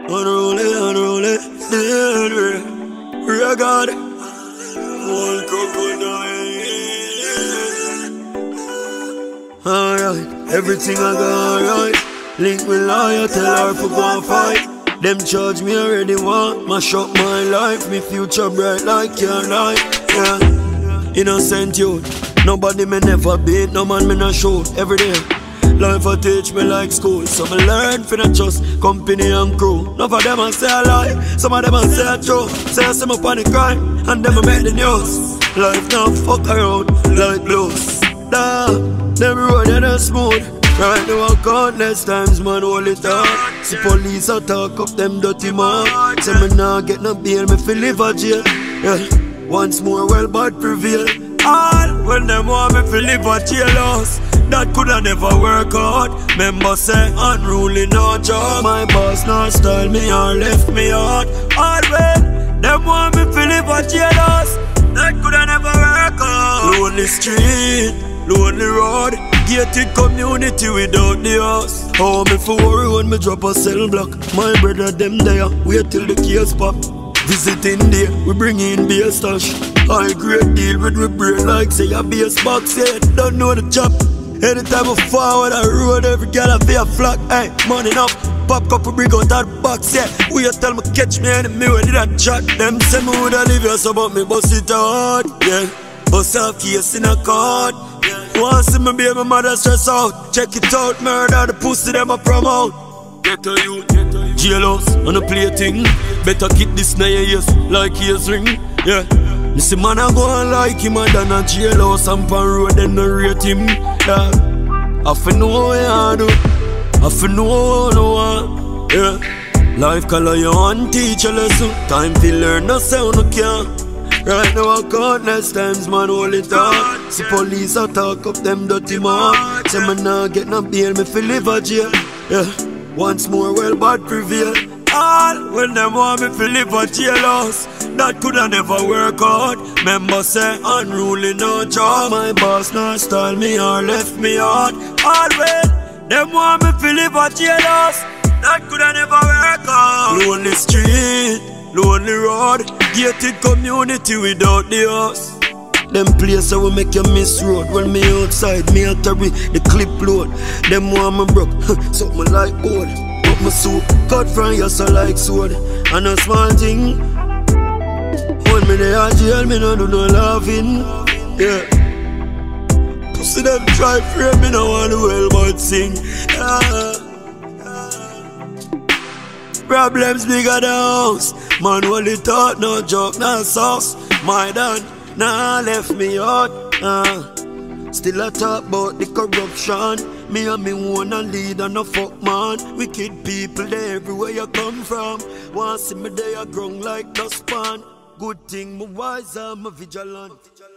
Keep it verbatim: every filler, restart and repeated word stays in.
Unruly, unruly, the regard. One crocodile. Alright, everything I got alright. Link me lawyer, tell her for go and fight. Them charge me already want, mash up my life. Me future bright like your light. Yeah, innocent youth. Nobody me never beat, no man me not shoot. Every day, life a teach me like school. So me learn for not trust company and crew. None of them a say a lie, some of them a say a true. Say I see me on the crime, and them a make the news. Life now fuck around like blues. Nah, them road they not smooth. Right now I countless times man hold it up. See police a talk up them dirty mouth. Say me nah get no bail, me feel live a jail. Yeah, once more well bad prevail. All when them want me feel live a jailhouse. That coulda never work out. Member say unruly no job. My boss not style me or left me out. All when them want me feel live a jailhouse. That coulda never work out. Lonely street, lonely road, gated community without the house. How me for worry when me drop a cell block? My brother them there, wait till the case pop. Visiting day, we bring in beer stash. High grade deal with we brain like say a base box. Yeah, don't know the job. Anytime I forward a road, every girl I feel flock. Hey, money up, pop up a brick out that box. Yeah, we tell me catch me in the mirror, did I chat? Them say me woulda leave you so but me bust it hard. Yeah, bust off case in a card. Want see me baby mother stress out. Check it out, murder the pussy them a promote. Get to you, jailhouse on a play thing. Better keep this na your ears like ears ring. Yeah, me see man a go and like him a than a jailhouse and pan road then no rate him. Yeah, I fi know what I do, I fi know what I want. Yeah, life color you and teach a lesson. Time fi learn no sound no can. Right now I countless times man hold it up. See police a talk up them dirty mouth. Say me nah get no bail, me fi live a jail. Yeah, once more well bad prevail. All when them want me fi live a jailhouse. That coulda never work out. Member say unruly no job. My boss not style me or left me out. All when them want me fi live a jailhouse. That coulda never work out. Lonely street, lonely road, gated community without the house. Them places will make you miss road. When me outside, me a carry the clip load. Them want me broke, something like gold. But my suit cut from you so like sword. And a small thing, when me there jail, me no do no laughing. Yeah, pussy them try frame me no want to well but sing. Yeah. Problems bigger than house. Man only thought no joke, no sauce. My dad nah left me out. uh. Still I talk about the corruption. Me and me wanna lead and no fuck man. Wicked people there everywhere you come from. Want see me there grown like dustpan. Good thing me wise and me vigilant.